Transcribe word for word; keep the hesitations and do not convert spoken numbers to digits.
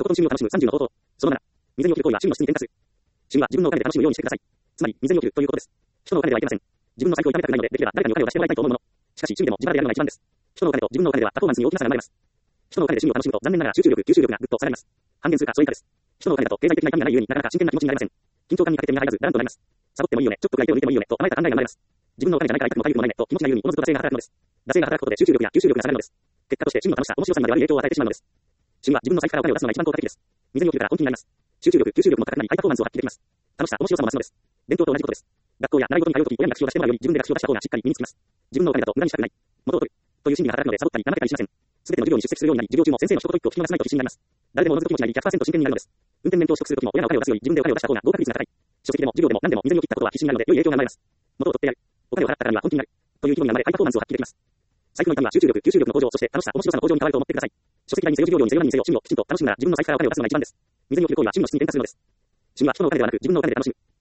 ことの趣味を楽しむさんじゅうの方法。そのなな、水における行為は趣味の質に転化する。趣味は自分のお金で楽しむようにしてください。つまり、水におけるということです。人のお金ではいけません。自分の財布を痛めたくないので、できれば誰かにお金を貸してもらいたいと思うもの。しかし、趣味でも自腹でやるのが一番です。人のお金と自分のお金ではパフォーマンスに大きな差が生まれます。人のお金で趣味を楽しむと、残念ながら集中力、吸収力がぐっと下がります。半減するか、それ以下です。人のお金だと経済的な痛みがないゆえになかなか真剣な気持ちになりません。緊張感にかけて身が入らず、だらんとなります。サボってもいいよね、ちょっとくらい手を抜いてもいいよね、と甘えた考えが生まれます。自分のお金じゃないから痛くもかゆくもないね、と気持ちが言うに、おのずと惰性が働くのです。惰性が働くことで集中力や吸収力が下がるのです。結果として趣味の楽しさ、面白さにまで悪い影響を与えてしまうのです。趣味は自分の財布からお金を出すのが一番効果的です。水におけるから本気になります。集中力、吸収力も高くなり、ハイパフォーマンスを発揮できます。楽しさ、面白さも増すのです。勉強と同じことです。学校や習い事に通うとき、親に学習をしてもらうより自分で学習を出した方がしっかり身につきます。自分のお金だと無駄にしたくない。元を取る。という心理が働くのでサボったり、怠けたりしません。すべての授業に出席するようになり、授業中も先生の一言一句を聞き逃さないと自信になります。誰でも同じ気持ちになり、ひゃくパーセント 真剣になるのです。運転免許を取得するときも親がお金を出すより自分でお金を出した方が合格率が高い。書籍でも授業でも何でも水にを切ったことは必死になるので良い影響が生まれます。元を取ってやる。お金を払ったからには本気になる。という気分が生まれ、ハイパフォーマンスを発揮できます。財布の痛みは集中力、吸収力の向上、そして楽しさ、面白さの向上に変わると思ってください。書籍代にせよ、授業料にせよ、何にせよ、趣味をきちんと楽しむなら自分の財布からお金を出すのが一番です。水における行為は趣味の質に転化するのです。趣味は人のお金ではなく自分のお金で楽しむ。